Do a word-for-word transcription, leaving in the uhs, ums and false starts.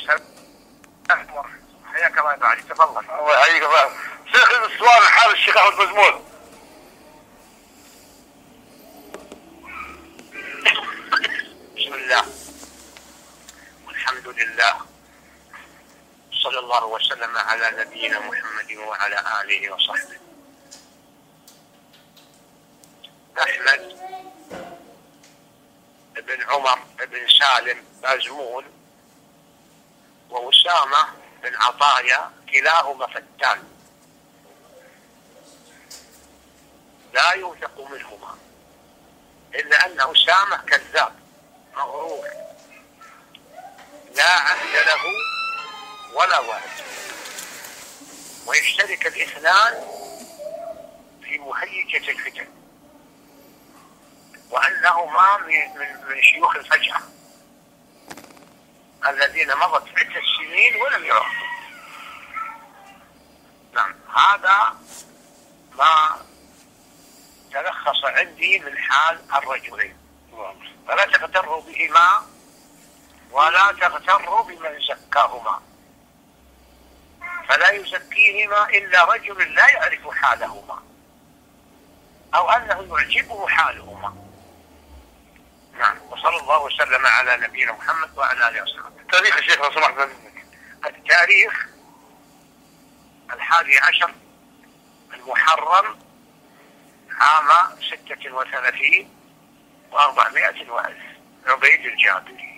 حياك الله يا علي، تفضل. الله يحييك الله. شيخ السؤال حال الشيخ احمد بزمول. بسم الله والحمد لله، صلى الله وسلم على نبينا محمد وعلى آله وصحبه. أحمد بن عمر بن سالم بازمول وأسامة بن عطايا كلاهما فتان، لا يوثق منهما، إلا أن أسامة كذاب مغرور لا عهد له ولا وعد، ويشترك الاثنان في مهيجة الفتن، وأنهما من, من, من شيوخ الفجعة الذين مضت عدة سنين ولم يعرفوا. نعم، هذا ما تلخص عندي من حال الرجلين، فلا تغتروا بهما ولا تغتروا بمن زكاهما، فلا يزكيهما إلا رجل لا يعرف حالهما أو أنه يعجبه حالهما. نعم، وصلى الله وسلم على نبينا محمد وعلى آله وصحبه. تاريخ الشيخ لو سمحت. التاريخ الحادي عشر المحرم عام ستة وثلاثين وأربعمائة وألف، عبيد الجابري.